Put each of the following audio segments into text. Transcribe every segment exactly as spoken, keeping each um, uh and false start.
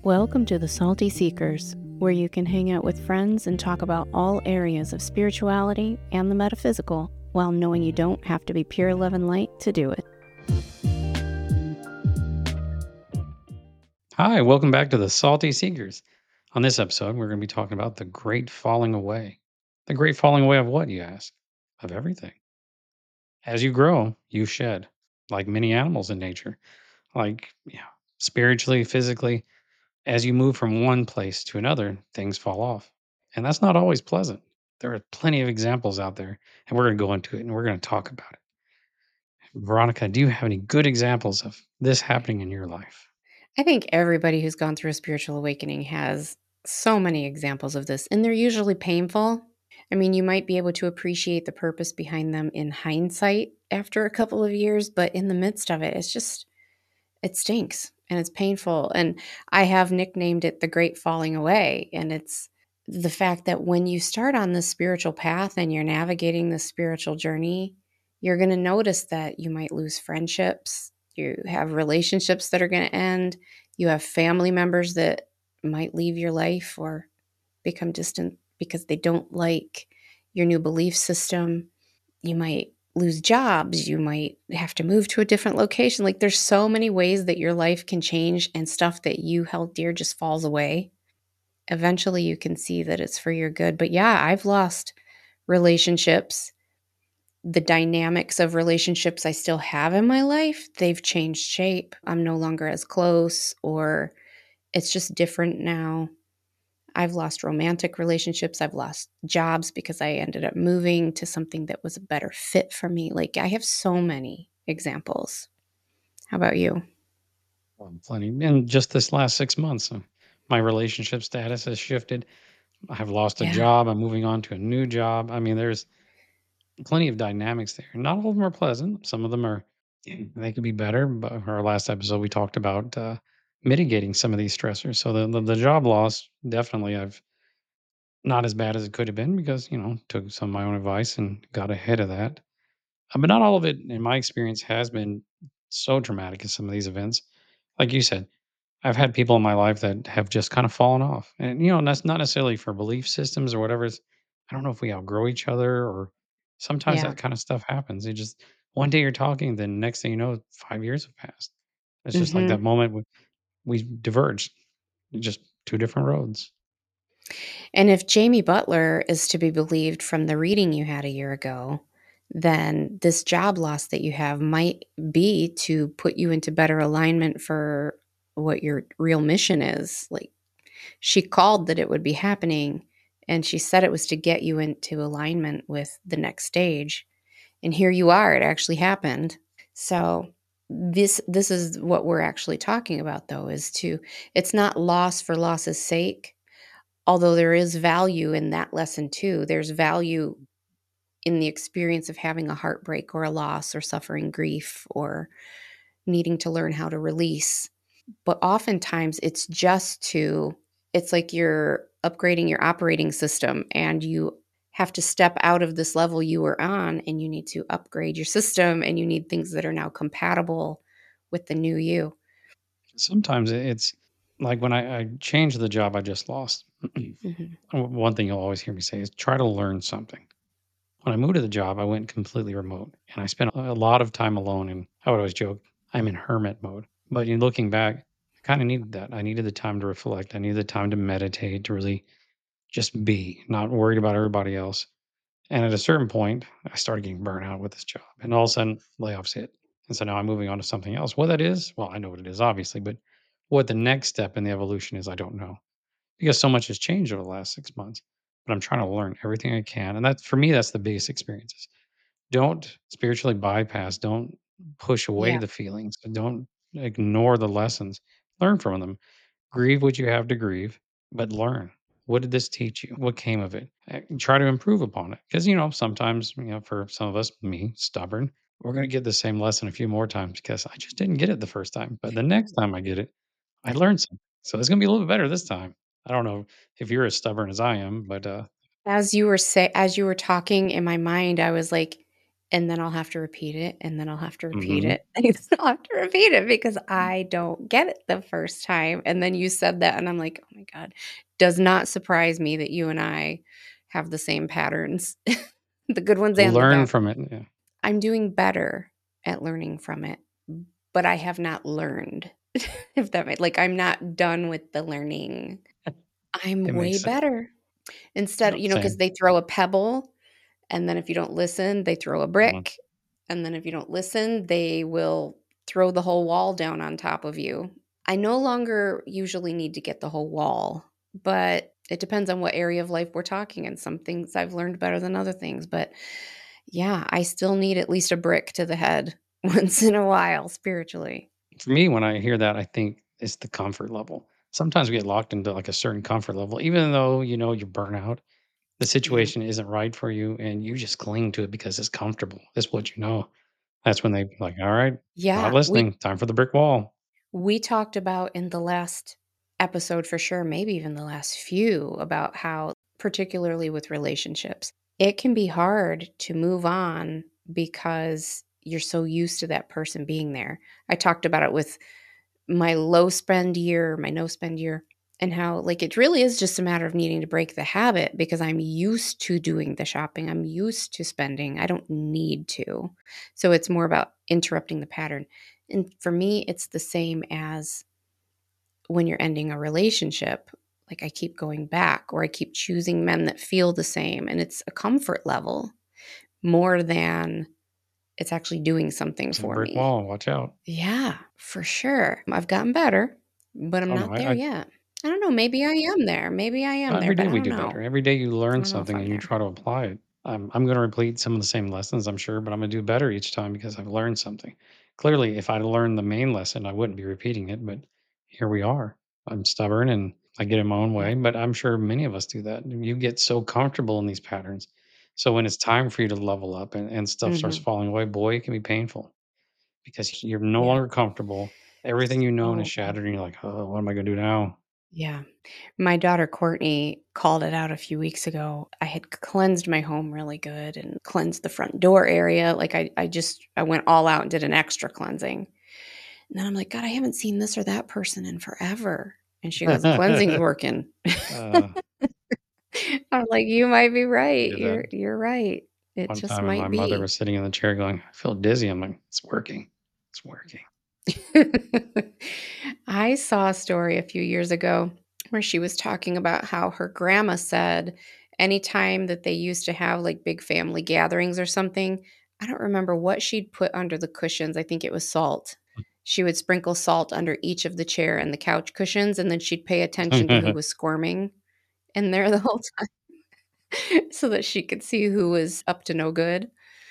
Welcome to the Salty Seekers, where you can hang out with friends and talk about all areas of spirituality and the metaphysical while knowing you don't have to be pure love and light to do it. Hi, welcome back to the Salty Seekers. On this episode, we're going to be talking about the great falling away. The great falling away of what, you ask? Of everything. As you grow, you shed, like many animals in nature, like yeah, spiritually, physically. As you move from one place to another, things fall off. And that's not always pleasant. There are plenty of examples out there, and we're going to go into it and we're going to talk about it. Veronica, do you have any good examples of this happening in your life? I think everybody who's gone through a spiritual awakening has so many examples of this, and they're usually painful. I mean, you might be able to appreciate the purpose behind them in hindsight after a couple of years, but in the midst of it, it's just, it stinks and it's painful. And I have nicknamed it the great falling away. And it's the fact that when you start on this spiritual path and you're navigating this spiritual journey, you're going to notice that you might lose friendships. You have relationships that are going to end. You have family members that might leave your life or become distant because they don't like your new belief system. You might lose jobs. You might have to move to a different location. Like there's so many ways that your life can change and stuff that you held dear just falls away. Eventually you can see that it's for your good. But yeah, I've lost relationships. The dynamics of relationships I still have in my life, they've changed shape. I'm no longer as close, or it's just different now. I've lost romantic relationships. I've lost jobs because I ended up moving to something that was a better fit for me. Like I have so many examples. How about you? Um, plenty. In just this last six months, uh, my relationship status has shifted. I've lost a Yeah. job. I'm moving on to a new job. I mean, there's plenty of dynamics there. Not all of them are pleasant. Some of them are, eh, they could be better. But our last episode, we talked about uh, mitigating some of these stressors. So the, the the job loss, definitely, I've not as bad as it could have been because you know took some of my own advice and got ahead of that. Uh, but not all of it, in my experience, has been so dramatic as some of these events. Like you said, I've had people in my life that have just kind of fallen off. And, you know, and that's not necessarily for belief systems or whatever. It's, I don't know if we outgrow each other or sometimes Yeah. that kind of stuff happens. You just, one day you're talking, then next thing you know, five years have passed. It's just like that Hmm. moment we, we diverged, just two different roads. And if Jamie Butler is to be believed from the reading you had a year ago, then this job loss that you have might be to put you into better alignment for what your real mission is. Like she called that it would be happening, and she said it was to get you into alignment with the next stage. And here you are, it actually happened. So this this is what we're actually talking about, though, is to, it's not loss for loss's sake, although there is value in that lesson too. There's value in the experience of having a heartbreak or a loss or suffering grief or needing to learn how to release. But oftentimes it's just to, it's like you're upgrading your operating system and you have to step out of this level you were on and you need to upgrade your system and you need things that are now compatible with the new you. Sometimes it- it's like when I, I changed the job I just lost. Hmm. One thing you'll always hear me say is try to learn something. When I moved to the job, I went completely remote and I spent a lot of time alone. And I would always joke, I'm in hermit mode. But in looking back, I kind of needed that. I needed the time to reflect. I needed the time to meditate, to really just be, not worried about everybody else. And at a certain point, I started getting burnt out with this job. And all of a sudden, layoffs hit. And so now I'm moving on to something else. What that is, well, I know what it is, obviously, but what the next step in the evolution is, I don't know because so much has changed over the last six months. But I'm trying to learn everything I can. And that's for me, that's the biggest experiences. Don't spiritually bypass, don't push away Yeah. the feelings, don't ignore the lessons. Learn from them. Grieve what you have to grieve, but learn. What did this teach you? What came of it? Eh, Try to improve upon it. Because, you know, sometimes, you know, for some of us, me, stubborn, we're going to get the same lesson a few more times because I just didn't get it the first time. But the next time I get it, I learned something. So it's going to be a little bit better this time. I don't know if you're as stubborn as I am, but uh, As you were say as you were talking in my mind, I was like, and then I'll have to repeat it, and then I'll have to repeat Mhm. it, and then I'll have to repeat it because I don't get it the first time, and then you said that, and I'm like, "Oh my god." Does not surprise me that you and I have the same patterns, the good ones and the Learn bad. from it, yeah. I'm doing better at learning from it, but I have not learned, if that made like, I'm not done with the learning. I'm It way makes sense. better. Instead, Yep, you know, because same. they throw a pebble, and then if you don't listen, they throw a Mhm. brick, and then if you don't listen, they will throw the whole wall down on top of you. I no longer usually need to get the whole wall, but it depends on what area of life we're talking, and some things I've learned better than other things, but yeah, I still need at least a brick to the head once in a while spiritually. For me, when I hear that, I think it's the comfort level. Sometimes we get locked into, like, a certain comfort level, even though, you know, you're burnout, the Yeah. situation isn't right for you, and you just cling to it because it's comfortable. It's what you know. That's when they like, "Alright, not Yeah, we listening. Time for the brick wall." we talked about in the last episode for sure, maybe even the last few, about how particularly with relationships, it can be hard to move on because you're so used to that person being there. I talked about it with my low spend year, my no spend year, and how like it really is just a matter of needing to break the habit because I'm used to doing the shopping. I'm used to spending. I don't need to. So it's more about interrupting the pattern. And for me, it's the same as when you're ending a relationship. Like I keep going back or I keep choosing men that feel the same. And it's a comfort level more than it's actually doing something It's a for brick me. wall, watch out. Yeah, for sure. I've gotten better, but I'm Oh, no, not there I I yet. I don't know, maybe I am there. Maybe I am there, every but day I we don't do better. know. Every day you I learn don't know if something I'm and you there. try to apply it. I'm I'm gonna repeat some of the same lessons, I'm sure, but I'm gonna do better each time because I've learned something. Clearly, if I'd learned the main lesson, I wouldn't be repeating it, but here we are. I'm stubborn and I get in my own Yeah. way, but I'm sure many of us do that. You get so comfortable in these patterns. So when it's time for you to level up and, and stuff starts Mhm. falling away, boy, it can be painful because you're no Yeah. longer comfortable. Everything you know is So shattered, and you're awful. like, oh, what am I gonna do now? Yeah. My daughter Courtney called it out a few weeks ago. I had cleansed my home really good and cleansed the front door area. Like I I just I went all out and did an extra cleansing. And then I'm like, "God, I haven't seen this or that person in forever." And she goes, "The cleansing's working." uh, I'm like, "You might be I right. did that You're you're right. It one just time, and my might mother be." was sitting in the chair going, "I feel dizzy." I'm like, "It's working. It's working." I saw a story a few years ago where she was talking about how her grandma said anytime that they used to have like big family gatherings or something, I don't remember what she'd put under the cushions. I think it was salt. She would sprinkle salt under each of the chair and the couch cushions, and then she'd pay attention to who was squirming in there the whole time so that she could see who was up to no good.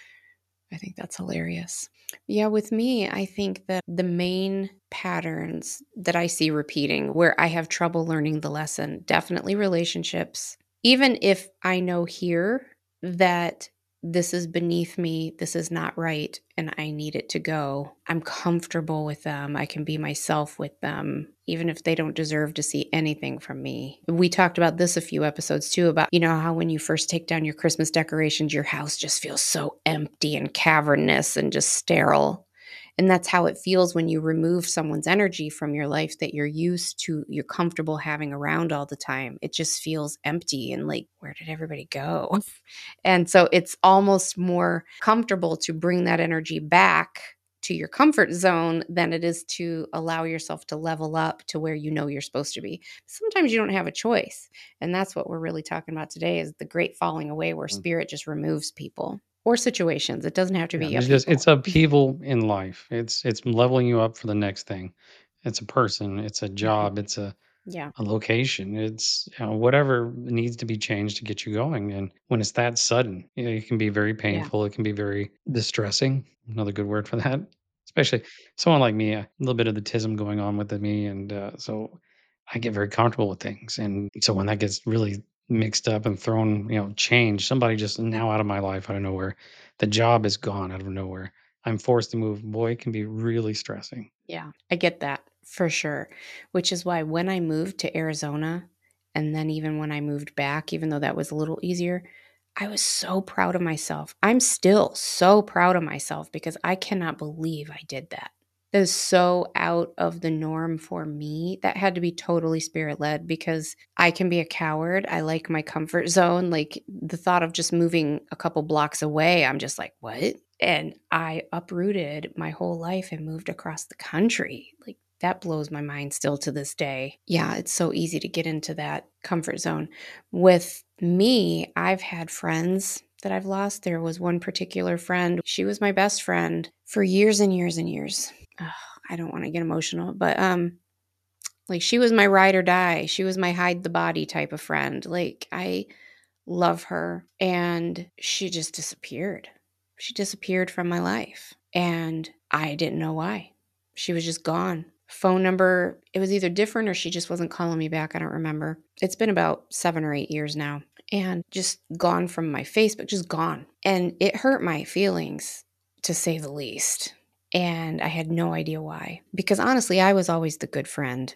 I think that's hilarious. Yeah, with me, I think that the main patterns that I see repeating where I have trouble learning the lesson, definitely relationships. Even if I know here that this is beneath me, this is not right, and I need it to go, I'm comfortable with them. I can be myself with them, even if they don't deserve to see anything from me. We talked about this a few episodes too about, you know, how when you first take down your Christmas decorations, your house just feels so empty and cavernous and just sterile. And that's how it feels when you remove someone's energy from your life that you're used to, you're comfortable having around all the time. It just feels empty and like, where did everybody go? And so it's almost more comfortable to bring that energy back to your comfort zone than it is to allow yourself to level up to where you know you're supposed to be. Sometimes you don't have a choice. And that's what we're really talking about today is the great falling away where spirit just removes people or situations. It doesn't have to Yeah, be a there's just it's people. upheaval in life. It's it's leveling you up for the next thing. It's a person, it's a Mhm. job, it's a Yeah. a location. It's, you know, whatever needs to be changed to get you going. And when it's that sudden, you know, it can be very Yeah. painful. It can be very distressing. Another good word for that. Especially someone like me, a little bit of the tism going on with me, and uh, so I get very comfortable with things. And so when that gets really mixed up and thrown, you know, change, somebody just now out of my life out of nowhere, the job is gone out of nowhere. I'm forced to move. Boy, it can be really stressing. Yeah. I get that for sure. Which is why when I moved to Arizona, and then even when I moved back, even though that was a little easier, I was so proud of myself. I'm still so proud of myself because I cannot believe I did that. That is so out of the norm for me. That had to be totally spirit led because I can be a coward. I like my comfort zone. Like the thought of just moving a couple blocks away, I'm just like, what? And I uprooted my whole life and moved across the country. Like that blows my mind still to this day. Yeah, it's so easy to get into that comfort zone. With me, I've had friends that I've lost. There was one particular friend. She was my best friend for years and years and years. Ugh, I don't want to get emotional, but um like she was my ride or die. She was my hide the body type of friend. Like I love her and she just disappeared. She disappeared from my life and I didn't know why. She was just gone. Phone number, it was either different or she just wasn't calling me back. I don't remember. It's been about seven or eight years now and just gone from my Facebook, just gone. And it hurt my feelings to say the least. And I had no idea why. Because honestly, I was always the good friend.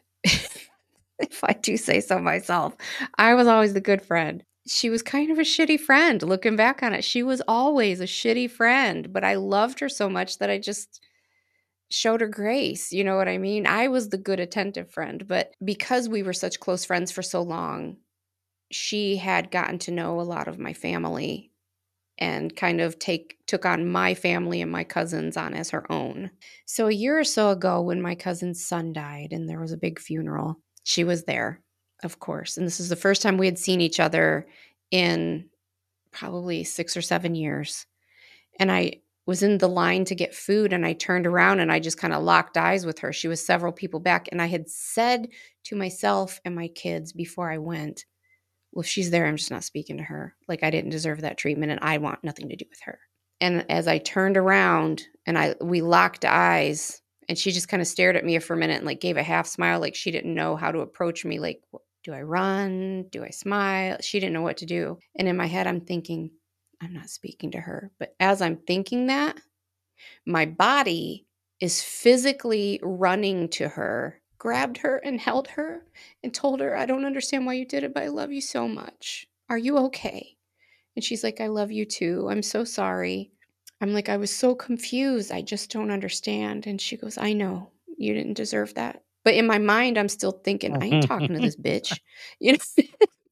If I do say so myself, I was always the good friend. She was kind of a shitty friend looking back on it. She was always a shitty friend, but I loved her so much that I just showed her grace. You know what I mean? I was the good, attentive friend, but because we were such close friends for so long, she had gotten to know a lot of my family and kind of take took on my family and my cousins on as her own. So a year or so ago when my cousin's son died and there was a big funeral, she was there, of course. And this is the first time we had seen each other in probably six or seven years. And I was in the line to get food and I turned around and I just kind of locked eyes with her. She was several people back. And I had said to myself and my kids before I went, well, if she's there, I'm just not speaking to her. Like I didn't deserve that treatment and I want nothing to do with her. And as I turned around and I we locked eyes and she just kind of stared at me for a minute and like gave a half smile like she didn't know how to approach me. Like, do I run? Do I smile? She didn't know what to do. And in my head, I'm thinking, I'm not speaking to her. But as I'm thinking that, my body is physically running to her, grabbed her and held her and told her, I don't understand why you did it, but I love you so much. Are you okay? And she's like, I love you too. I'm so sorry. I'm like, I was so confused. I just don't understand. And she goes, I know you didn't deserve that. But in my mind, I'm still thinking, I ain't talking to this bitch. You know,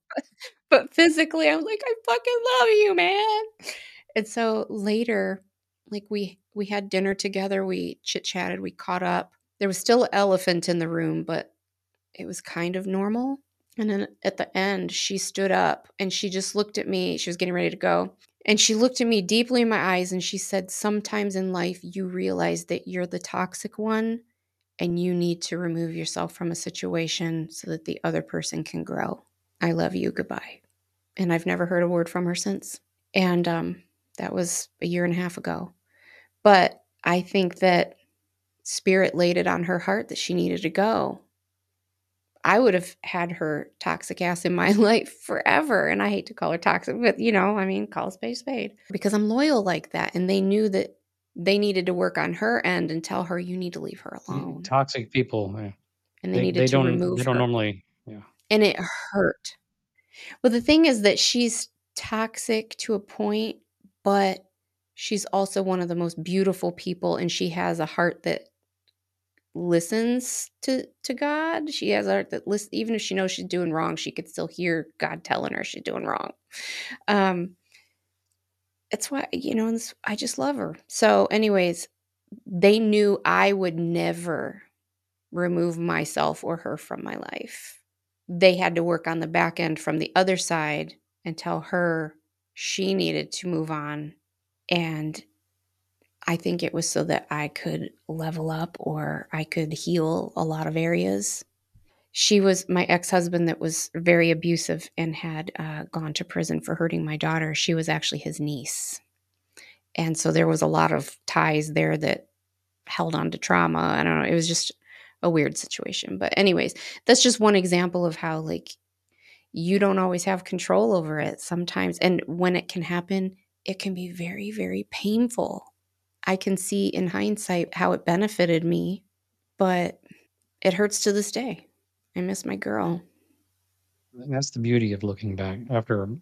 but physically, I'm like, I fucking love you, man. And so later, like we we had dinner together, we chit-chatted, we caught up. There was still an elephant in the room, but it was kind of normal. And then at the end, she stood up and she just looked at me. She was getting ready to go. And she looked at me deeply in my eyes and she said, sometimes in life, you realize that you're the toxic one and you need to remove yourself from a situation so that the other person can grow. I love you. Goodbye. And I've never heard a word from her since. And um, that was a year and a half ago. But I think that Spirit laid it on her heart that she needed to go. I would have had her toxic ass in my life forever. And I hate to call her toxic, but you know, I mean, call a spade a spade. Because I'm loyal like that. And they knew that they needed to work on her end and tell her, you need to leave her alone. Toxic people, yeah. And they They needed they to don't they remove don't her. normally, yeah. And it hurt. Well, the thing is that she's toxic to a point, but she's also one of the most beautiful people. And she has a heart that listens to to God. She has a heart that listens, even if she knows she's doing wrong, she could still hear God telling her she's doing wrong. Um, it's why, you know, this, I just love her. So, anyways, they knew I would never remove myself or her from my life. They had to work on the back end from the other side and tell her she needed to move on. And I think it was so that I could level up or I could heal a lot of areas. She was my ex-husband that was very abusive and had uh, gone to prison for hurting my daughter. She was actually his niece. And so there was a lot of ties there that held on to trauma. I don't know. It was just a weird situation. But anyways, that's just one example of how like you don't always have control over it sometimes. And when it can happen, it can be very, very painful. I can see in hindsight how it benefited me, but it hurts to this day. I miss my girl. That's the beauty of looking back after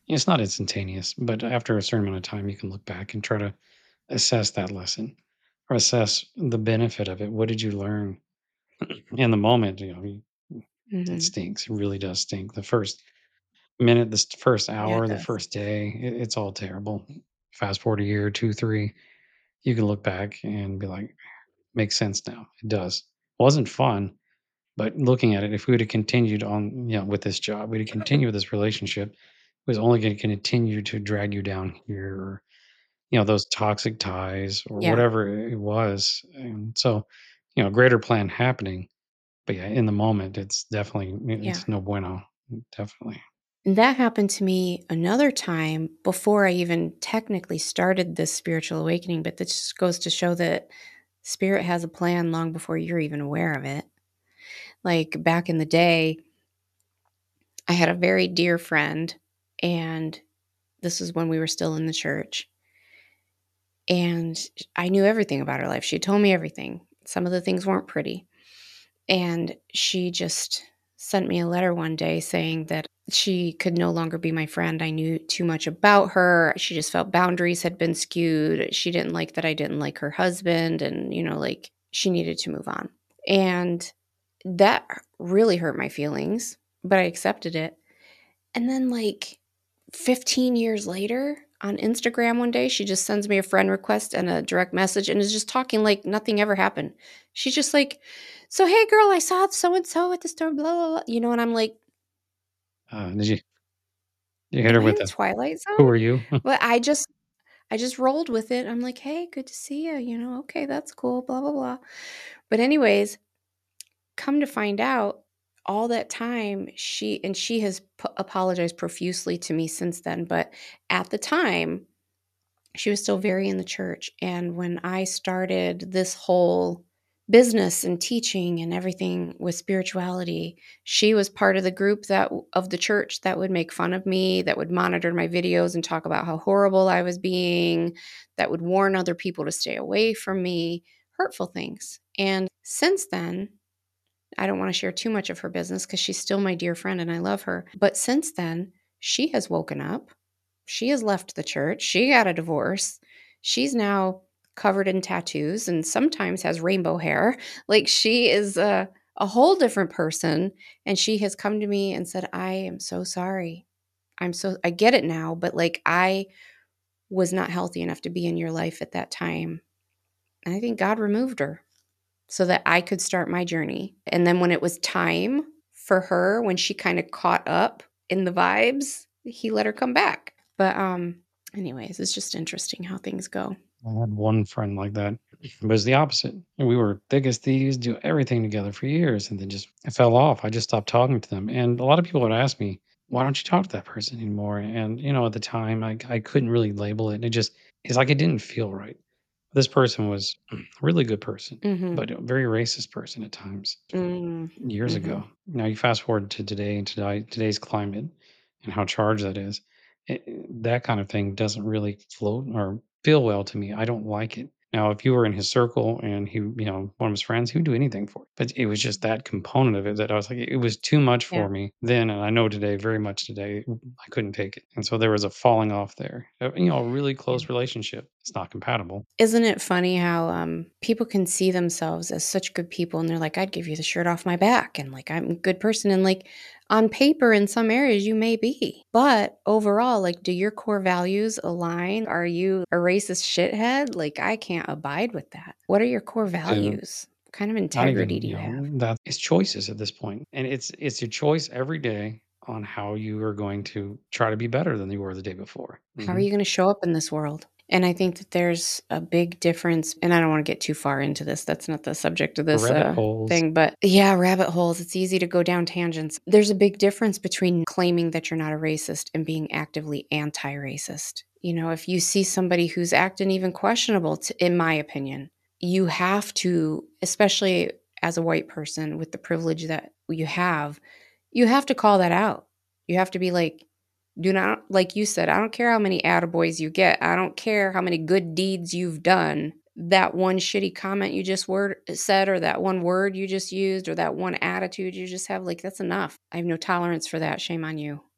It's not instantaneous, but after a certain amount of time, you can look back and try to assess that lesson or assess the benefit of it. What did you learn in the moment? You know, you- it Mhm. stinks. It really does stink. The first minute, the s- first Yeah, it hour, the does. first day, it, it's all terrible. Fast forward a year, two, three, you can look back and be like, makes sense now. It does. Wasn't fun, but looking at it, if we would have continued on, you know, with this job, we'd have continued with this relationship, it was only going to continue to drag you down here, or, you know, those toxic ties or Yeah, whatever it was. And so, you know, greater plan happening. But yeah, in the moment, it's definitely, yeah. it's no bueno. Definitely. And that happened to me another time before I even technically started this spiritual awakening, but this just goes to show that spirit has a plan long before you're even aware of it. Like back in the day, I had a very dear friend, and this is when we were still in the church. And I knew everything about her life. She told me everything. Some of the things weren't pretty. And she just sent me a letter one day saying that she could no longer be my friend. I knew too much about her. She just felt boundaries had been skewed. She didn't like that I didn't like her husband. And, you know, like she needed to move on. And that really hurt my feelings, but I accepted it. And then, like fifteen years later, on Instagram one day, she just sends me a friend request and a direct message and is just talking like nothing ever happened. She's just like, "So, hey, girl, I saw so and so at the store, blah, blah, blah." You know, and I'm like, Uh, did you, you hit "Am her I with in a, Twilight who Zone?" are you? But I just, I just rolled with it. I'm like, "Hey, good to see you." You know, okay, that's cool, blah, blah, blah. But, anyways, come to find out, all that time, she, and she has p- apologized profusely to me since then. But at the time, she was still very in the church. And when I started this whole business and teaching and everything with spirituality, she was part of the group that of the church that would make fun of me, that would monitor my videos and talk about how horrible I was being, that would warn other people to stay away from me, hurtful things. And since then, I don't want to share too much of her business because she's still my dear friend and I love her. But since then, she has woken up. She has left the church. She got a divorce. She's now covered in tattoos and sometimes has rainbow hair. Like she is a, a whole different person. And she has come to me and said, I am so sorry. I'm so, I get it now, but like I was not healthy enough to be in your life at that time. And I think God removed her so that I could start my journey. And then when it was time for her, when she kind of caught up in the vibes, he let her come back. But um anyways, it's just interesting how things go. I had one friend like that. It was the opposite. And we were thick as thieves, do everything together for years, and then just I fell off. I just stopped talking to them. And a lot of people would ask me, "Why don't you talk to that person anymore?" And you know, at the time, I I couldn't really label it. It just it's like it didn't feel right. This person was a really good person, Mhm. but a very racist person at times Mm. years Mhm. ago. Now you fast forward to today and today today's climate and how charged that is. It, that kind of thing doesn't really float or feel well to me. I don't like it. Now, if you were in his circle and he, you know, one of his friends, he would do anything for it. But it was just that component of it that I was like, it was too much Yeah. for me then. And I know today, very much today, I couldn't take it. And so there was a falling off there. Uh, You know, a really Yeah. close relationship. It's not compatible. Isn't it funny how um, people can see themselves as such good people and they're like, I'd give you the shirt off my back and like I'm a good person. And like on paper, in some areas, you may be. But overall, like, do your core values align? Are you a racist shithead? Like, I can't abide with that. What are your core To values? What kind of not integrity even, do you you have? know, that it's choices at this point. And it's it's your choice every day on how you are going to try to be better than you were the day before. How are hmm you going to show up in this world? And I think that there's a big difference. And I don't want to get too far into this. That's not the subject of this Rabbit uh, holes. thing. But yeah, rabbit holes. It's easy to go down tangents. There's a big difference between claiming that you're not a racist and being actively anti racist. You know, if you see somebody who's acting even questionable, to, in my opinion, you have to, especially as a white person with the privilege that you have, you have to call that out. You have to be like, do not, like you said, I don't care how many attaboys you get. I don't care how many good deeds you've done. That one shitty comment you just word said, or that one word you just used, or that one attitude you just have, like, that's enough. I have no tolerance for that. Shame on you.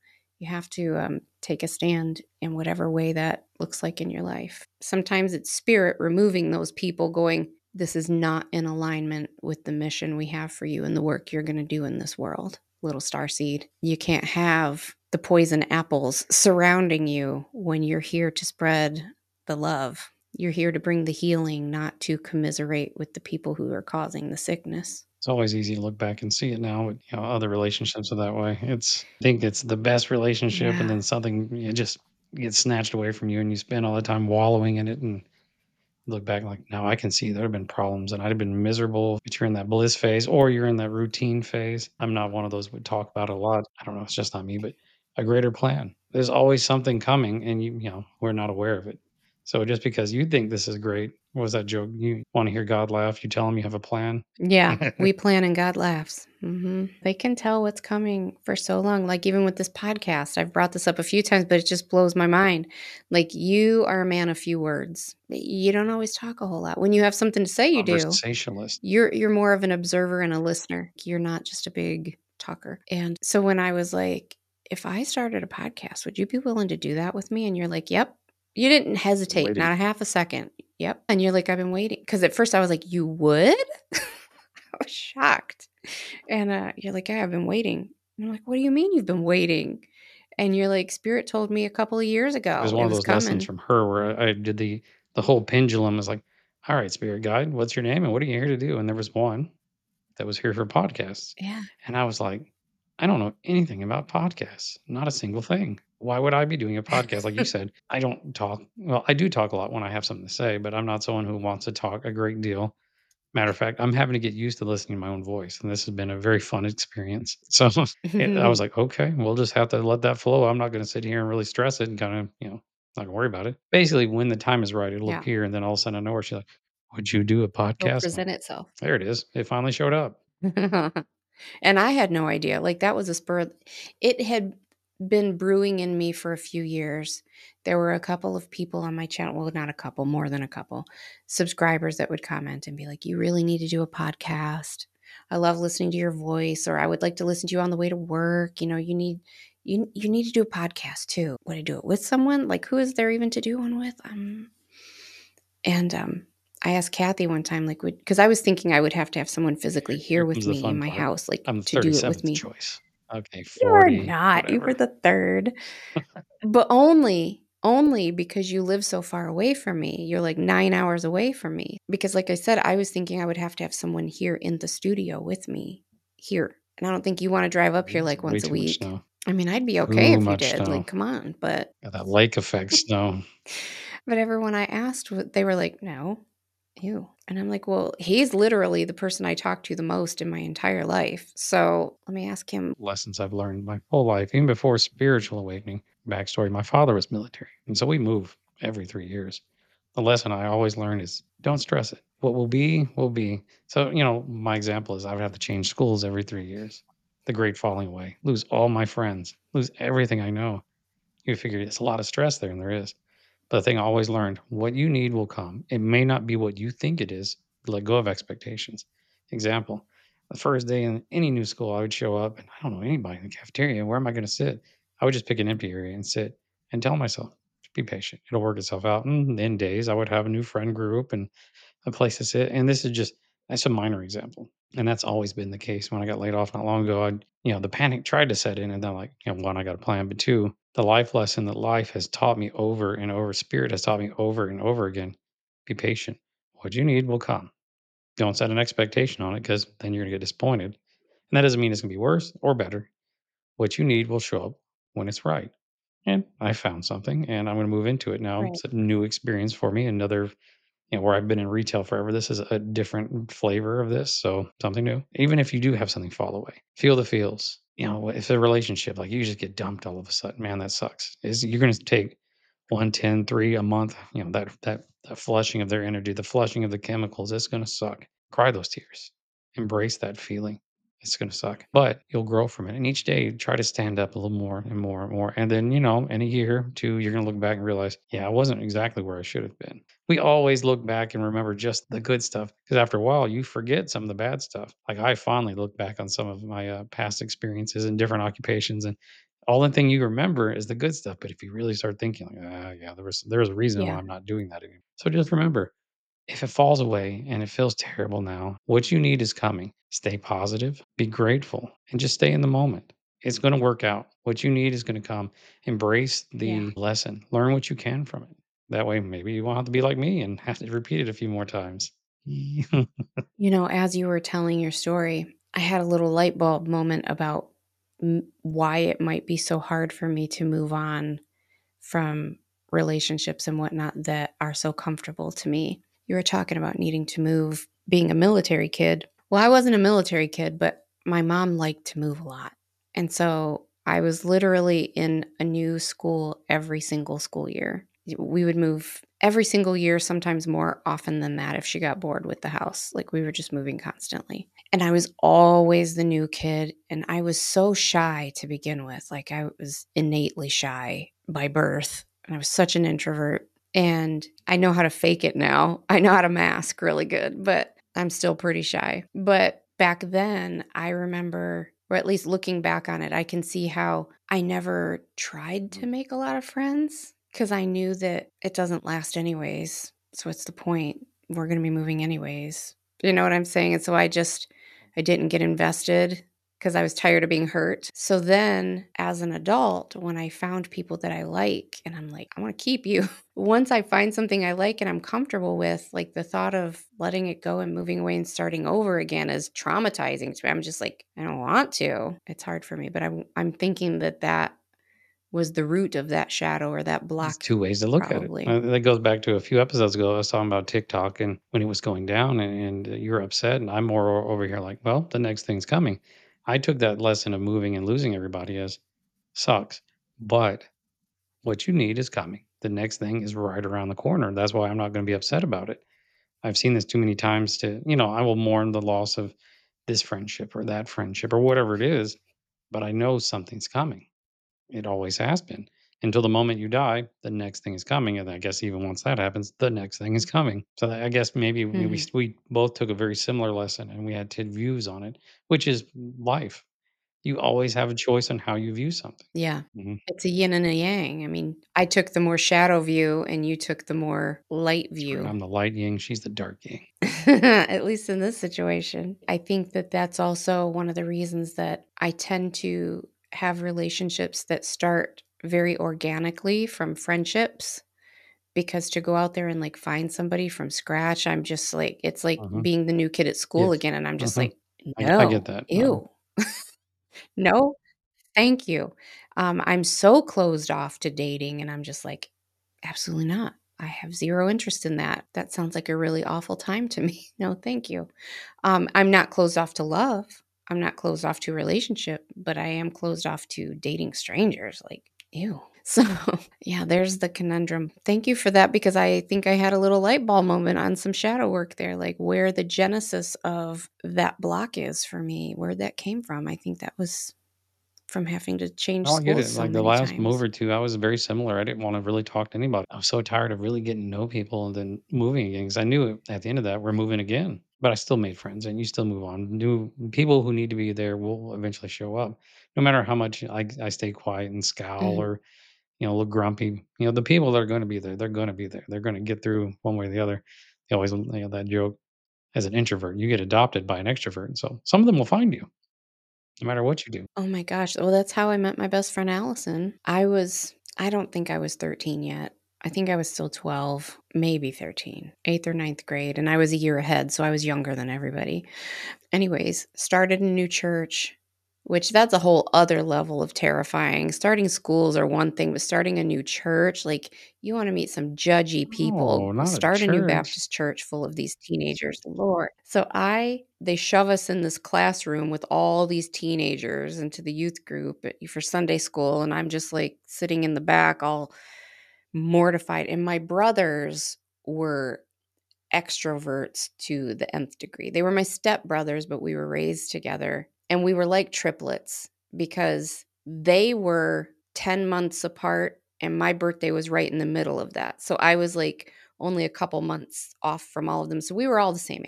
You have to um, take a stand in whatever way that looks like in your life. Sometimes it's spirit removing those people, going, this is not in alignment with the mission we have for you and the work you're going to do in this world, little starseed. You can't have the poison apples surrounding you when you're here to spread the love. You're here to bring the healing, not to commiserate with the people who are causing the sickness. It's always easy to look back and see it now, but you know, other relationships are that way. It's I think it's the best relationship, and Yeah. then something it just gets snatched away from you, and you spend all the time wallowing in it, and look back like now I can see there have been problems, and I'd have been miserable if you're in that bliss phase or you're in that routine phase. I'm not one of those would talk about it a lot. I don't know. It's just not me, but a greater plan. There's always something coming, and you you know we're not aware of it. So just because you think this is great, what was that joke? You want to hear God laugh? You tell him you have a plan. Yeah, we plan and God laughs. hmm They can tell what's coming for so long. Like, even with this podcast, I've brought this up a few times, but it just blows my mind. Like, you are a man of few words. You don't always talk a whole lot. When you have something to say, you do. Conversationalist. You're you're more of an observer and a listener. You're not just a big talker. And so when I was like, if I started a podcast, would you be willing to do that with me? And you're like, yep. You didn't hesitate, Waiting. not a half a second. Yep. And you're like, I've been waiting. Because at first I was like, you would? I was shocked. And uh, you're like, yeah, I've been waiting. And I'm like, what do you mean you've been waiting? And you're like, Spirit told me a couple of years It was ago one it of was those lessons coming. from her where I I did the the whole pendulum is like, "All right, spirit guide, what's your name and what are you here to do?" And there was one that was here for podcasts. Yeah. And I was like, "I don't know anything about podcasts, not a single thing. Why would I be doing a podcast?" Like you said, I don't talk. Well, I do talk a lot when I have something to say, but I'm not someone who wants to talk a great deal. Matter of fact, I'm having to get used to listening to my own voice, and this has been a very fun experience. So it, I was like, okay, we'll just have to let that flow. I'm not going to sit here and really stress it and kind of, you know, not gonna worry about it. Basically, when the time is right, it'll Yeah. appear, and then all of a sudden, I know where she's like, "Would you do a It'll podcast?" I'm like, present itself. there it is. It finally showed up. And I had no idea. Like, that was a spur. It had been brewing in me for a few years. There were a couple of people on my channel, well, not a couple, more than a couple, subscribers that would comment and be like, you really need to do a podcast. I love listening to your voice, or I would like to listen to you on the way to work. You know, you need you you need to do a podcast too. Would I do it with someone? Like, who is there even to do one with? Um and um I asked Kathy one time, like, would because I was thinking I would have to have someone physically here Here with comes the me in fun my part. house, like, I'm the to do it with thirty-seventh me. choice. Okay, You are forty, not. You were whatever. the third. But only only because you live so far away from me. You're like nine hours away from me. Because like I said, I was thinking I would have to have someone here in the studio with me here. And I don't think you want to drive up here It's like way once a too much week. snow. I mean, I'd be okay Too if you much did. snow. Like, come on. But Got that lake effect snow. but everyone I asked, w- they were like, no, ew. And I'm like, well, he's literally the person I talk to the most in my entire life. So let me ask him. Lessons I've learned my whole life, even before spiritual awakening. Backstory: my father was military, and so we move every three years. The lesson I always learn is don't stress it. What will be, will be. So, you know, my example is I would have to change schools every three years. The great falling away, lose all my friends, lose everything I know. You figure it's a lot of stress there, and there is. But the thing I always learned, what you need will come. It may not be what you think it is. Let go of expectations. Example, the first day in any new school, I would show up and I don't know anybody in the cafeteria. Where am I going to sit? I would just pick an empty area and sit and tell myself, be patient. It'll work itself out. And in days, I would have a new friend group and a place to sit. And this is just that's a minor example. And that's always been the case. When I got laid off not long ago, I, you know, the panic tried to set in, and then like, you know, one, I got a plan, but two, the life lesson that life has taught me over and over, spirit has taught me over and over again. Be patient. What you need will come. Don't set an expectation on it because then you're gonna get disappointed. And that doesn't mean it's gonna be worse or better. What you need will show up when it's right. And I found something and I'm gonna move into it now. Right. It's a new experience for me, another you know, where I've been in retail forever, this is a different flavor of this. So something new. Even if you do have something fall away, feel the feels. You know, if a relationship, like you just get dumped all of a sudden, man, that sucks. Is you're gonna take one, ten, three a month, you know, that that that flushing of their energy, the flushing of the chemicals, it's gonna suck. Cry those tears. Embrace that feeling. It's gonna suck. But you'll grow from it. And each day try to stand up a little more and more and more. And then, you know, in a year, two, you're gonna look back and realize, yeah, I wasn't exactly where I should have been. We always look back and remember just the good stuff because after a while you forget some of the bad stuff. Like I fondly look back on some of my uh, past experiences in different occupations, and All the thing you remember is the good stuff, but if you really start thinking like, "Ah, yeah, there was there was a reason why Yeah. I'm not doing that anymore." So just remember, if it falls away and it feels terrible now, what you need is coming. Stay positive, be grateful, and just stay in the moment. It's going to work out. What you need is going to come. Embrace Yeah. the lesson. Learn what you can from it. That way, maybe you won't have to be like me and have to repeat it a few more times. You know, as you were telling your story, I had a little light bulb moment about m- why it might be so hard for me to move on from relationships and whatnot that are so comfortable to me. You were talking about needing to move, being a military kid. Well, I wasn't a military kid, but my mom liked to move a lot. And so I was literally in a new school every single school year. We would move every single year, sometimes more often than that if she got bored with the house. Like we were just moving constantly. And I was always the new kid. And I was so shy to begin with. Like I was innately shy by birth. And I was such an introvert. And I know how to fake it now. I know how to mask really good, but I'm still pretty shy. But back then, I remember, or at least looking back on it, I can see how I never tried to make a lot of friends because I knew that it doesn't last anyways. So what's the point? We're going to be moving anyways. You know what I'm saying? And so I just, I didn't get invested because I was tired of being hurt. So then, as an adult, when I found people that I like, and I'm like, I want to keep you. Once I find something I like and I'm comfortable with, like the thought of letting it go and moving away and starting over again is traumatizing to me. I'm just like, I don't want to. It's hard for me, but I'm, I'm thinking that that was the root of that shadow or that There's block, two ways to look at it. probably. Uh, that goes back to a few episodes ago. I was talking about TikTok and when it was going down, and, and you're upset, and I'm more o- over here like, well, the next thing's coming. I took that lesson of moving and losing everybody as sucks, but what you need is coming. The next thing is right around the corner. That's why I'm not going to be upset about it. I've seen this too many times to, you know, I will mourn the loss of this friendship or that friendship or whatever it is, but I know something's coming. It always has been. Until the moment you die, the next thing is coming, and I guess even once that happens, the next thing is coming. So I guess maybe we we Hmm. we both took a very similar lesson, and we had two views on it, which is life. You always have a choice on how you view something. Yeah. Mhm. It's a yin and a yang. I mean, I took the more shadow view and you took the more light That's right. view. I'm the light yin, she's the dark yin. At least in this situation. I think that that's also one of the reasons that I tend to have relationships that start very organically from friendships because to go out there and like find somebody from scratch, I'm just like, it's like Mhm. being the new kid at school Yes. again. And I'm just Mhm. like, I I get no, that. Um, ew, no, thank you. Um, I'm so closed off to dating, and I'm just like, absolutely not. I have zero interest in that. That sounds like a really awful time to me. No, thank you. Um, I'm not closed off to love. I'm not closed off to a relationship, but I am closed off to dating strangers. Like, ew. So, yeah, there's the conundrum. Thank you for that because I think I had a little light bulb moment on some shadow work there, like where the genesis of that block is for me, where that came from. I think that was from having to change no, I get schools it. so Like the many last move times. or two, I was very similar. I didn't want to really talk to anybody. I was so tired of really getting to know people and then moving again. Because I knew at the end of that, we're moving again. But I still made friends, and you still move on. New people who need to be there will eventually show up, no matter how much I, I stay quiet and scowl Mhm. or you know look grumpy. You know, the people that are going to be there, they're going to be there. They're going to get through one way or the other. They always, you know, that joke, as an introvert, you get adopted by an extrovert, so some of them will find you, no matter what you do. Oh my gosh. Well, that's how I met my best friend Allison. I was, I don't think I was thirteen yet. I think I was still twelve, maybe thirteen, eighth or ninth grade. And I was a year ahead. So I was younger than everybody. Anyways, started a new church, which that's a whole other level of terrifying. Starting schools are one thing, but starting a new church, like you want to meet some judgy Oh, people. not a Start a new church. Baptist church full of these teenagers. Lord. So I they shove us in this classroom with all these teenagers into the youth group for Sunday school and I'm just like sitting in the back all mortified and my brothers were extroverts to the nth degree. They were my stepbrothers, but we were raised together. And we were like triplets because they were ten months apart and my birthday was right in the middle of that. So I was like only a couple months off from all of them. So we were all the same age.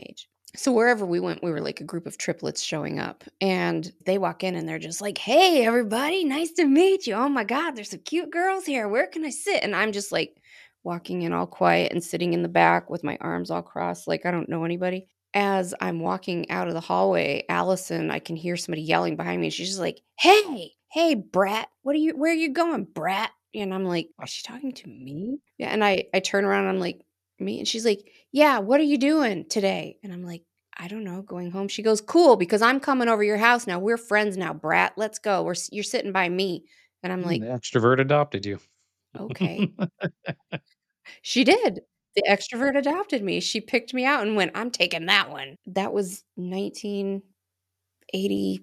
So wherever we went, we were like a group of triplets showing up, and they walk in and they're just like, "Hey, everybody, nice to meet you. Oh my God, there's some cute girls here. Where can I sit?" And I'm just like walking in all quiet and sitting in the back with my arms all crossed, like I don't know anybody. As I'm walking out of the hallway, Allison, I can hear somebody yelling behind me. She's just like, "Hey, hey, brat, what are you? Where are you going, brat?" And I'm like, "Is she talking to me?" Yeah, and I I turn around and I'm like, "Me?" And she's like, "Yeah, what are you doing today?" And I'm like, "I don't know, going home." She goes, "Cool, because I'm coming over your house now. We're friends now, brat. Let's go. We're you're sitting by me." And I'm Mm, like, the extrovert adopted you. "Okay." She did. The extrovert adopted me. She picked me out and went, "I'm taking that one." That was nineteen eighty-six,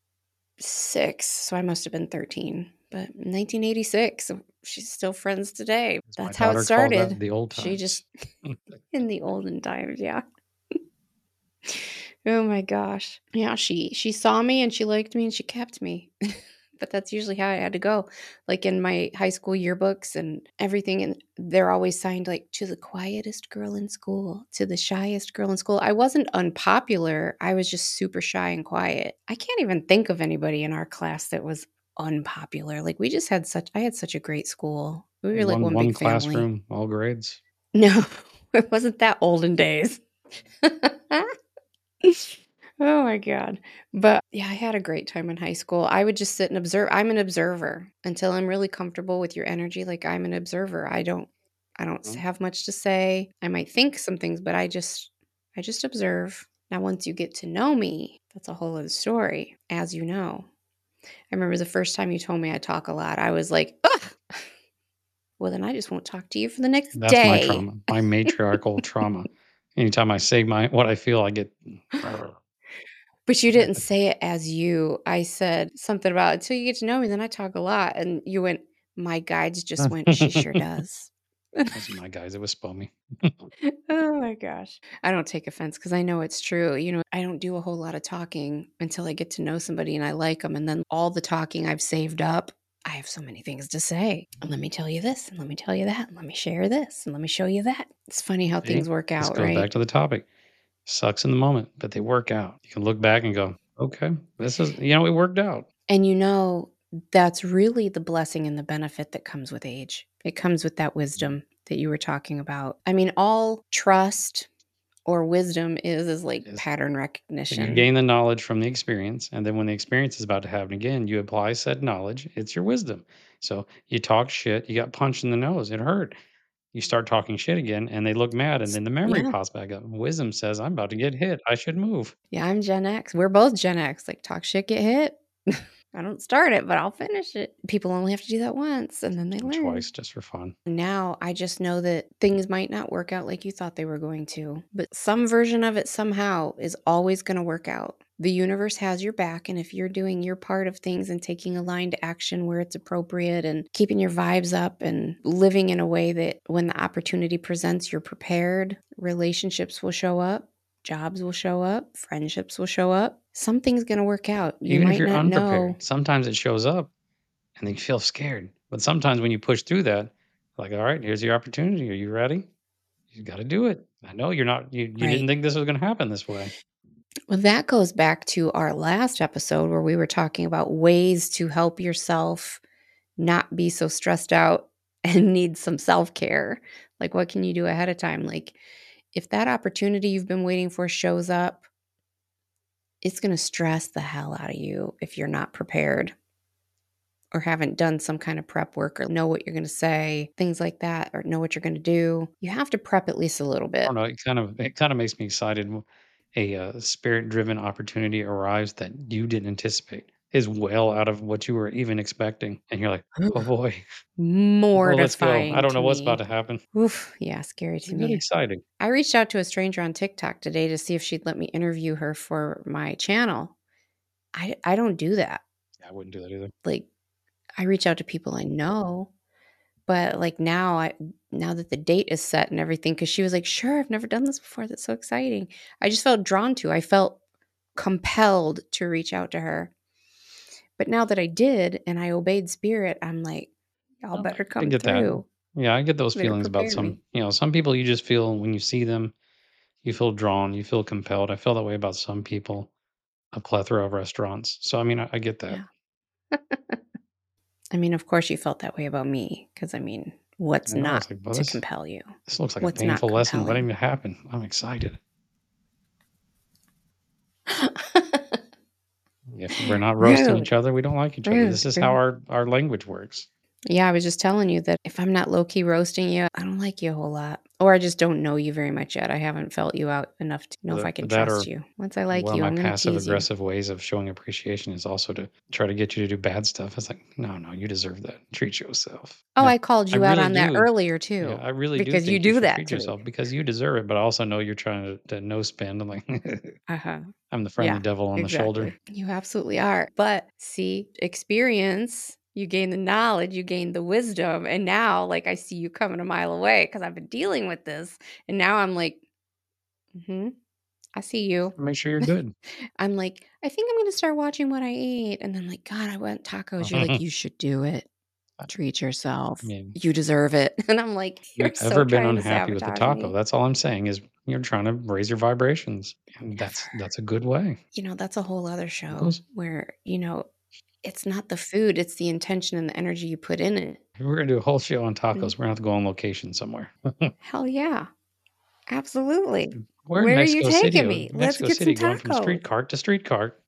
so I must have been thirteen. But nineteen eighty-six, so she's still friends today. As my That's how it daughter calls that, started. the old She just times. in the olden times, yeah. Oh my gosh. Yeah, she she saw me and she liked me and she kept me. But that's usually how I had to go. Like in my high school yearbooks and everything, and they're always signed like to the quietest girl in school, to the shyest girl in school. I wasn't unpopular. I was just super shy and quiet. I can't even think of anybody in our class that was unpopular. Like we just had such I had such a great school. We were like One one one big family. classroom, all grades. No, it wasn't that olden days. Oh my god. But, yeah, I had a great time in high school. I would just sit and observe. I'm an observer until I'm really comfortable with your energy, like, I'm an observer. I don't I don't s Mhm. have much to say. I might think some things, but I just I just observe. Now once you get to know me, that's a whole other story, as you know. I remember the first time you told me I talk a lot, I was like, "Ugh! Well, then I just won't talk to you for the next That's my day." trauma, my matriarchal trauma. Anytime I say my what I feel, I get But you didn't say it as you. I said something about, "Until you get to know me, then I talk a lot," and you went, "My guides just went, 'She sure does.'" Wasn't my guys, it was Spomi. Oh my gosh. I don't take offense because I know it's true. You know, I don't do a whole lot of talking until I get to know somebody and I like them, and then all the talking I've saved up, I have so many things to say. And let me tell you this, and let me tell you that, and let me share this, and let me show you that. It's funny how See? things work This out, goes back right? to the topic. Sucks in the moment, but they work out. You can look back and go, "Okay, this is you know, it worked out." And you know, that's really the blessing and the benefit that comes with age. It comes with that Mhm. wisdom that you were talking about. I mean, all trust or wisdom is is like Is pattern so you recognition. gain the knowledge from the experience, and then when the experience is about to happen again, you apply said knowledge. It's your wisdom. So you talk shit, you got punched in the nose, it hurt. You start talking shit again, and they look mad, and S- then the memory Yeah. pops back up. Wisdom says, "I'm about to get hit. I should move." Yeah, I'm Gen X. We're both Gen X. Like talk shit, get hit. I don't start it, but I'll finish it. People only have to do that once and then they Do 'em learn. twice just for fun. Now I just know that things might not work out like you thought they were going to, but some version of it somehow is always going to work out. The universe has your back, and if you're doing your part of things and taking aligned action where it's appropriate and keeping your vibes up and living in a way that when the opportunity presents, you're prepared, relationships will show up, jobs will show up, friendships will show up. Something's going to work out. You Even if might you're not know. unprepared, sometimes it shows up, and then you feel scared. But sometimes when you push through that, like, "All right, here's your opportunity. Are you ready? You gotta do it. I know you're not you you didn't Right. think this was gonna happen this way." Well, that goes back to our last episode where we were talking about ways to help yourself not be so stressed out and need some self care. Like, what can you do ahead of time? Like, if that opportunity you've been waiting for shows up, it's going to stress the hell out of you if you're not prepared or haven't done some kind of prep work or know what you're going to say, things like that, or know what you're going to do. You have to prep at least a little I bit. don't know, it kind of it kinda makes me excited w a, uh, spirit-driven opportunity arrives that you didn't anticipate, is well out of what you were even expecting, and you're like, "Oh boy. Well, let's go. I Mortifying don't to know what's about me. to happen." Oof, yeah, scary It's a to good me. exciting. I reached out to a stranger on TikTok today to see if she'd let me interview her for my channel. I I don't do that. Yeah, I wouldn't do that either. Like, I reach out to people I know, but, like, now I now that the date is set and everything, because she was like, "Sure, I've never done this before. That's so exciting." I just felt drawn to. I felt compelled to reach out to her. But now that I did and I obeyed spirit, I'm like, "Y'all Oh, better I come get that. through. Yeah, I get those Better feelings about prepare some me." you know, some people you just feel when you see them, You feel drawn, you feel compelled. I feel that way about some people, a plethora of restaurants. So, I mean, I, I get that. Yeah. I mean, of course you felt that way about me, because I mean, what's I know. not It's like, well, to this compel you? this looks like a What's not painful lesson compelling? waiting to happen. I'm excited. If we're not roasting Rude, each other, we don't like each other. This rude, is how rude. our, our language works. Yeah, I was just telling you that if I'm not low-key roasting you, I don't like you a whole lot. Or I just don't know you very much yet. I haven't felt you out enough to know if That, I can that trust or you. Once I like one of you, my I'm gonna passive tease you. aggressive ways of showing appreciation is also to try to get you to do bad stuff. It's like, no, no, you deserve that. Treat yourself. Oh, And I called I, I you out really on that do. earlier Yeah, too, I really do because you think you do should that treat to me. yourself because you deserve it. But I also know you're trying to, to no spend. I'm like, Uh-huh. I'm the friendly Yeah, devil on the shoulder. exactly. You absolutely are. But see, experience, you gain the knowledge, you gain the wisdom, and now, like, I see you coming a mile away because I've been dealing with this, and now I'm like, "Mhm, I see you." Make sure you're good. I'm like, "I think I'm gonna start watching what I eat," and then, like, "God, I want tacos." You're like, I "You should do it. Treat yourself. mean, You deserve it." And I'm like, you "You're so ever been trying to unhappy with the sabotage taco? me." That's all I'm saying is you're trying to raise your vibrations, and Never. that's that's a good way. You know, that's a whole other show Tacos. where, you know, it's not the food, it's the intention and the energy you put in it. We're gonna do a whole show on Mm. tacos. We're gonna have to go on location somewhere. Hell yeah. Absolutely. We're in Where are you Mexico City. taking uh, me? Let's Mexico get some City, going from tacos. street cart to street cart.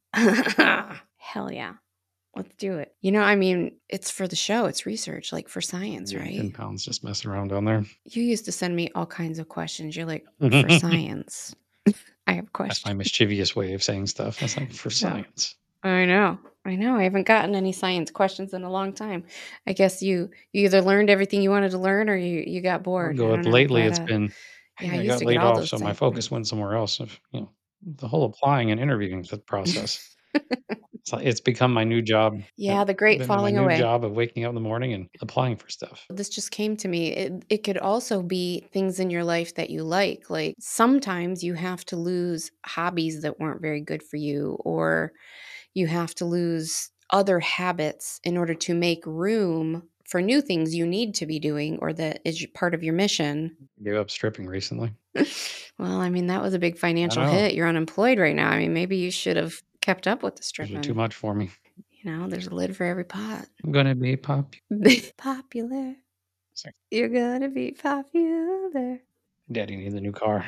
Hell yeah. Let's do it. You know, I mean, it's for the show, it's research, like for science, Yeah, right? ten pounds just messing around down there. You used to send me all kinds of questions. You're like, for science, I have That's my questions. mischievous way of saying stuff. That's like for Yeah. science. I know. I know. I haven't gotten any science questions in a long time. I guess you you either learned everything you wanted to learn or you you got I'll bored. I go don't with know, lately but it's uh been, yeah, I hey, I used got to get laid all off, those so my type focus questions. went somewhere else. If, you know, the whole applying and interviewing th- process. It's like it's become my new job. uh, Yeah, the great Been my falling new away. job of waking up in the morning and applying for stuff. This just came to me. It it could also be things in your life that you like. Like sometimes you have to lose hobbies that weren't very good for you, or you have to lose other habits in order to make room for new things you need to be doing or that is part of your mission. Gave up stripping recently. Well, I mean, that was a big I financial know. hit. You're unemployed right now. I mean, maybe you should have kept up with the Those are too stripping. much for me. You know, there's a lid for every pot. I'm gonna be pop. Popular. Sorry. You're gonna be popular. Daddy needs a new car.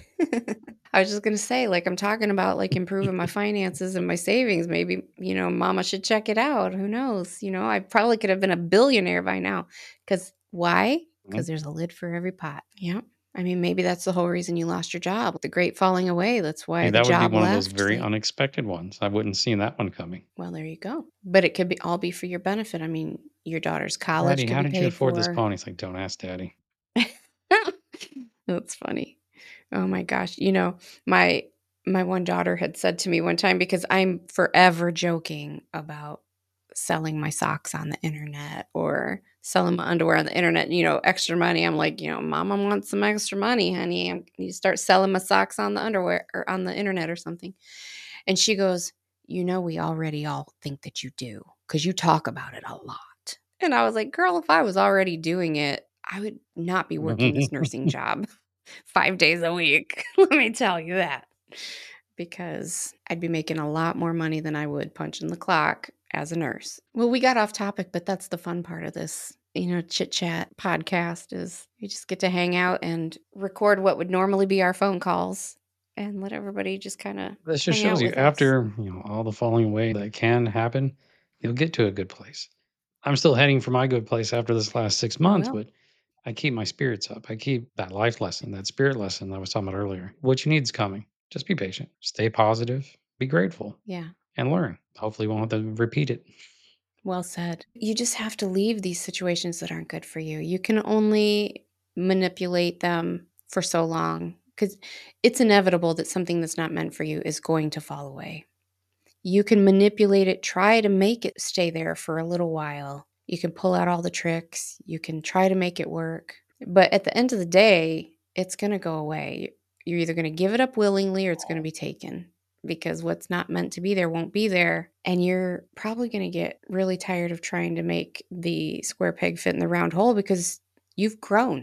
I was just gonna say, like, I'm talking about like improving my finances and my savings. Maybe, you know, mama should check it out. Who knows? You know, I probably could have been a billionaire by now. Cause why? Mhm. Because there's a lid for every pot. Yeah. I mean, maybe that's the whole reason you lost your job. The great falling away. That's Hey, why the that would be job one of those left. very They, unexpected ones. I wouldn't seen that one coming. well, there you go. But it could be all be for your benefit. I mean, your daughter's college Daddy, could how be did you paid afford this for. pony? It's like, don't ask daddy. That's funny. Oh my gosh. You know, my my one daughter had said to me one time because I'm forever joking about selling my socks on the internet or selling my underwear on the internet, you know, extra money. I'm like, you know, mama wants some extra money, honey. I need to start selling my socks on the underwear or on the internet or something. And she goes, you know, we already all think that you do because you talk about it a lot. And I was like, girl, if I was already doing it, I would not be working this nursing job five days a week. Let me tell you that. Because I'd be making a lot more money than I would punching the clock as a nurse. Well, we got off topic, but that's the fun part of this, you know, chit chat podcast is we just get to hang out and record what would normally be our phone calls and let everybody just kind of This just hang shows out you with us. after, you know, all the falling away that can happen, you'll get to a good place. I'm still heading for my good place after this last six You months, will. but I keep my spirits up. I keep that life lesson, that spirit lesson I was talking about earlier. What you need is coming. Just be patient. Stay positive. Be grateful Yeah. and learn. Hopefully, we won't have to repeat it. Well said. You just have to leave these situations that aren't good for you. You can only manipulate them for so long because it's inevitable that something that's not meant for you is going to fall away. You can manipulate it, try to make it stay there for a little while. You can pull out all the tricks, you can try to make it work. But at the end of the day, it's going to go away. You're either going to give it up willingly or it's going to be taken because what's not meant to be there won't be there. And you're probably going to get really tired of trying to make the square peg fit in the round hole because you've grown.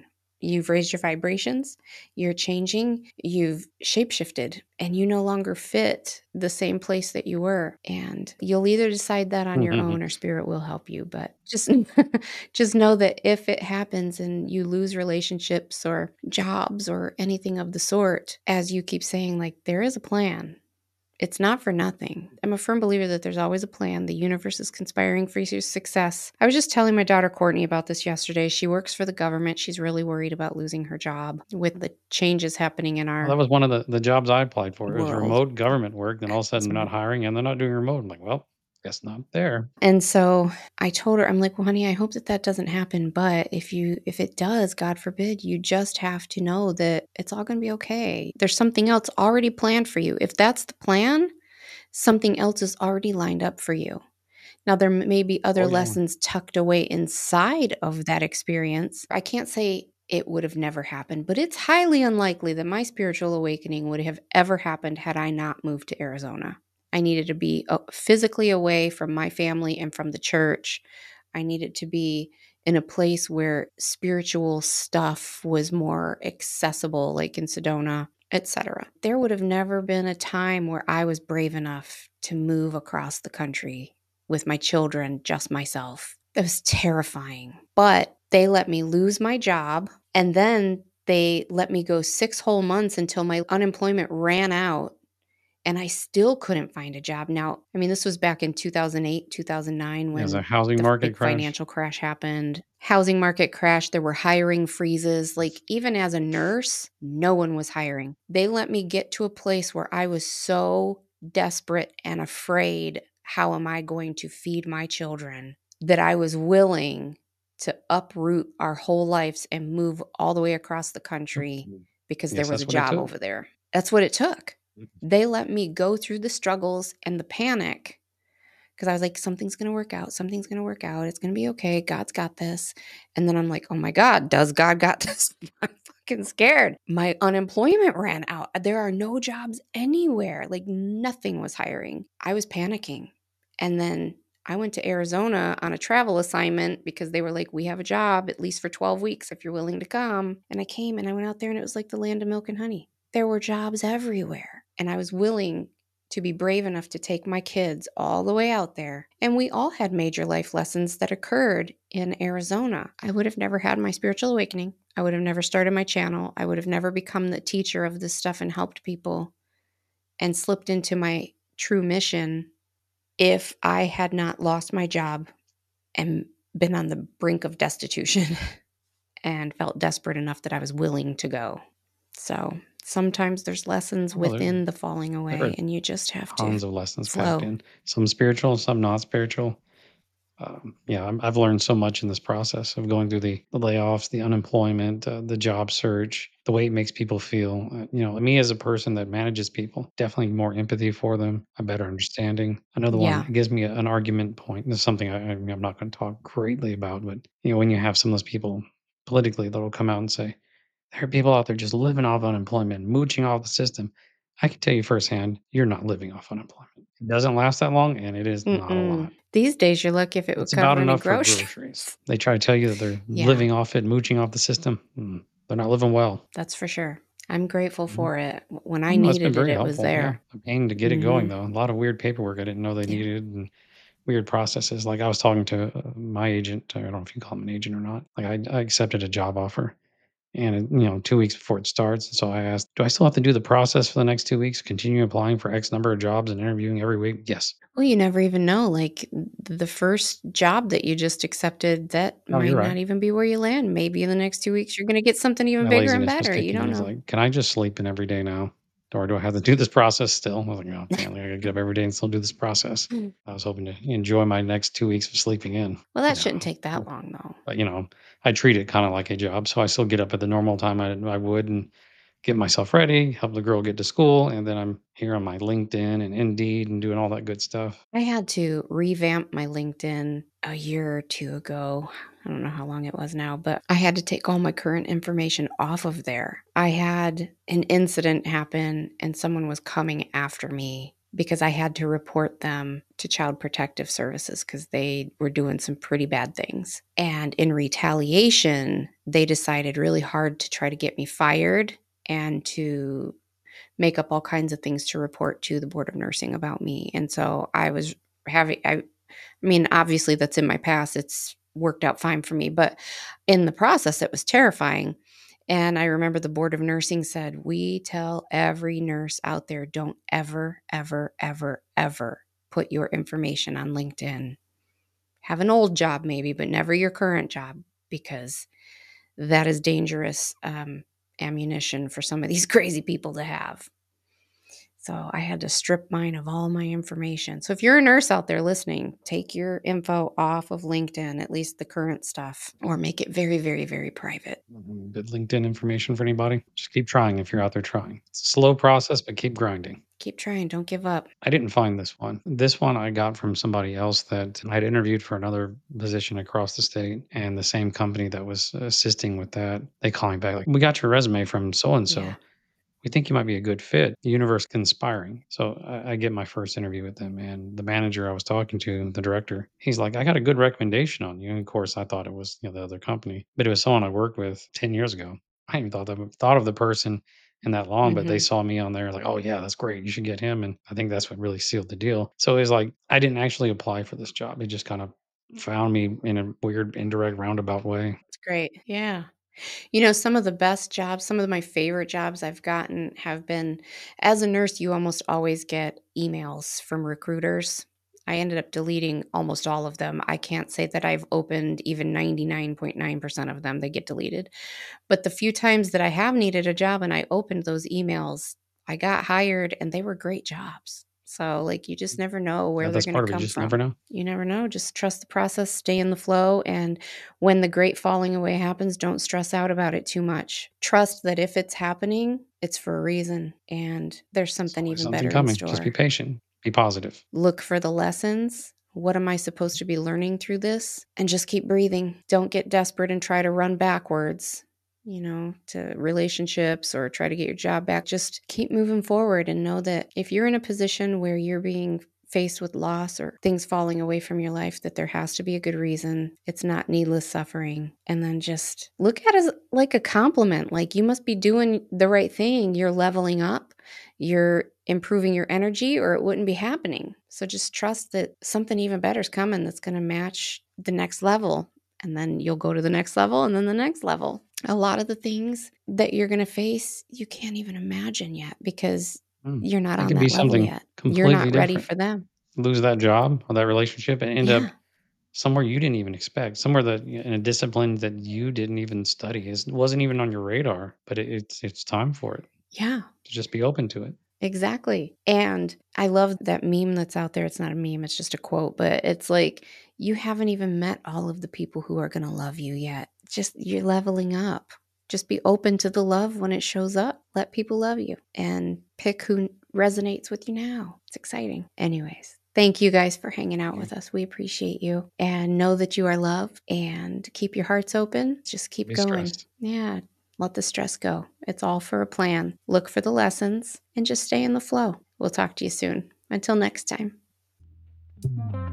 You've raised your vibrations, you're changing, you've shapeshifted, and you no longer fit the same place that you were. And you'll either decide that on your own or spirit will help you. But just, just know that if it happens and you lose relationships or jobs or anything of the sort, as you keep saying, like, there is a plan. It's not for nothing. I'm a firm believer that there's always a plan. The universe is conspiring for your success. I was just telling my daughter Courtney about this yesterday. She works for the government. She's really worried about losing her job with the changes happening in Well, our that was one of the, the jobs I applied for. It was world. remote government work. Then all of a sudden they're not hiring and they're not doing remote. I'm like, well, guess not there. And so I told her, I'm like, well, honey, I hope that that doesn't happen. But if you, if it does, God forbid, you just have to know that it's all going to be okay. There's something else already planned for you. If that's the plan, something else is already lined up for you. Now, there may be other Oh, yeah. lessons tucked away inside of that experience. I can't say it would have never happened, but it's highly unlikely that my spiritual awakening would have ever happened had I not moved to Arizona. I needed to be uh, physically away from my family and from the church. I needed to be in a place where spiritual stuff was more accessible, like in Sedona, et cetera. There would have never been a time where I was brave enough to move across the country with my children, just myself. It was terrifying. But they let me lose my job, and then they let me go six whole months until my unemployment ran out, and I still couldn't find a job. Now, I mean, this was back in two thousand eight, two thousand nine when There's a housing the market big crash. financial crash happened. Housing market crash. There were hiring freezes. Like, even as a nurse, no one was hiring. They let me get to a place where I was so desperate and afraid, how am I going to feed my children, that I was willing to uproot our whole lives and move all the way across the country because Yes, there was a that's what it job took. over there. That's what it took. They let me go through the struggles and the panic because I was like, something's going to work out. Something's going to work out. It's going to be okay. God's got this. And then I'm like, oh my God, does God got this? I'm fucking scared. My unemployment ran out. There are no jobs anywhere. Like, nothing was hiring. I was panicking. And then I went to Arizona on a travel assignment because they were like, we have a job at least for twelve weeks if you're willing to come. And I came and I went out there and it was like the land of milk and honey. There were jobs everywhere. And I was willing to be brave enough to take my kids all the way out there. And we all had major life lessons that occurred in Arizona. I would have never had my spiritual awakening. I would have never started my channel. I would have never become the teacher of this stuff and helped people and slipped into my true mission if I had not lost my job and been on the brink of destitution and felt desperate enough that I was willing to go. So sometimes there's lessons Well, there- within the falling there away, are and you just have Tons to of lessons flow. packed in. Some spiritual, some not spiritual. Um, yeah, I'm, I've learned so much in this process of going through the, the layoffs, the unemployment, uh, the job search, the way it makes people feel. Uh, you know, me as a person that manages people, definitely more empathy for them, a better understanding. Another one, Yeah. it gives me a, an argument point. This is something I, I mean, I'm not going to talk greatly about, but you know, when you have some of those people politically that'll come out and say, there are people out there just living off unemployment, mooching off the system. I can tell you firsthand, you're not living off unemployment. It doesn't last that long, and it is not a Mm-mm. lot. These days, you're lucky if it would It's about cover any enough for groceries. groceries. They try to tell you that they're Yeah. living off it, mooching off the system. Mm, they're not living well. That's for sure. I'm grateful Mhm. for it. When I No, it's been needed it, very it was helpful. Yeah, there. a pain to get it going Mhm. though. A lot of weird paperwork I didn't know they Yeah. needed, and weird processes. Like I was talking to uh, my agent. I don't know if you call him an agent or not. Like I, I accepted a job offer, and it, you know, two weeks before it starts. So I asked, do I still have to do the process for the next two weeks? Continue applying for X number of jobs and interviewing every week? Yes. Well, you never even know. Like, the first job that you just accepted, that Oh, might you're not right. even be where you land. Maybe in the next two weeks, you're going to get something even My bigger and laziness was better. You kicking in. don't It's know. like, can I just sleep in every day now? Or do I have to do this process still? I was like, no, apparently I gotta get up every day and still do this process. I was hoping to enjoy my next two weeks of sleeping in. Well, that No. shouldn't take that long, though. But, you know, I treat it kind of like a job. So I still get up at the normal time I, I would and get myself ready, help the girl get to school. And then I'm here on my LinkedIn and Indeed and doing all that good stuff. I had to revamp my LinkedIn a year or two ago. I don't know how long it was now, but I had to take all my current information off of there. I had an incident happen and someone was coming after me because I had to report them to Child Protective Services because they were doing some pretty bad things. And in retaliation, they decided really hard to try to get me fired and to make up all kinds of things to report to the Board of Nursing about me. And so I was having, I, I mean, obviously that's in my past. It's worked out fine for me. But in the process, it was terrifying. And I remember the Board of Nursing said, we tell every nurse out there, don't ever, ever, ever, ever put your information on LinkedIn. Have an old job maybe, but never your current job, because that is dangerous um, ammunition for some of these crazy people to have. So I had to strip mine of all my information. So if you're a nurse out there listening, take your info off of LinkedIn, at least the current stuff, or make it very, very, very private. Good LinkedIn information for anybody. Just keep trying if you're out there trying. It's a slow process, but keep grinding. Keep trying. Don't give up. I didn't find this one. This one I got from somebody else that I'd interviewed for another position across the state, and the same company that was assisting with that, they call me back like, we got your resume from so-and-so. Yeah. We think you might be a good fit. The universe conspiring. So I, I get my first interview with them, and the manager I was talking to, the director, he's like, I got a good recommendation on you. And of course, I thought it was, you know, the other company, but it was someone I worked with ten years ago. I hadn't even thought of, thought of the person in that long, but they Mm-hmm. saw me on there like, oh yeah, that's great. You should get him. And I think that's what really sealed the deal. So it was like, I didn't actually apply for this job. It just kind of found me in a weird, indirect, roundabout way. It's great. Yeah. You know, some of the best jobs, some of my favorite jobs I've gotten have been, as a nurse, you almost always get emails from recruiters. I ended up deleting almost all of them. I can't say that I've opened even ninety-nine point nine percent of them. They get deleted. But the few times that I have needed a job and I opened those emails, I got hired and they were great jobs. So, like, you just never know Yeah, where they're that's going to part of it. You come just never from. know. You never know. Just trust the process, stay in the flow. And when the great falling away happens, don't stress out about it too much. Trust that if it's happening, it's for a reason and there's There's something always even something better in coming. Just be store. patient. Be positive. Look for the lessons. What am I supposed to be learning through this? And just keep breathing. Don't get desperate and try to run backwards, you know, to relationships or try to get your job back. Just keep moving forward and know that if you're in a position where you're being faced with loss or things falling away from your life, that there has to be a good reason. It's not needless suffering. And then just look at it as like a compliment. Like, you must be doing the right thing. You're leveling up. You're improving your energy, or it wouldn't be happening. So just trust that something even better is coming that's going to match the next level. And then you'll go to the next level and then the next level. A lot of the things that you're going to face, you can't even imagine yet because Mm. you're not It on could be that level something yet. You're completely not ready different. for them. Lose that job or that relationship and end Yeah. up somewhere you didn't even expect, somewhere that in a discipline that you didn't even study, is wasn't even on your radar, but it, it's it's time for it Yeah. to just be open to it. Exactly. And I love that meme that's out there. It's not a meme, it's just a quote, but it's like, you haven't even met all of the people who are going to love you yet. Just, you're leveling up. Just be open to the love when it shows up. Let people love you and pick who resonates with you now. It's exciting. Anyways, thank you guys for hanging out with us. We appreciate you, and know that you are loved, and keep your hearts open. Just keep Be going. stressed. Yeah. Let the stress go. It's all for a plan. Look for the lessons and just stay in the flow. We'll talk to you soon. Until next time.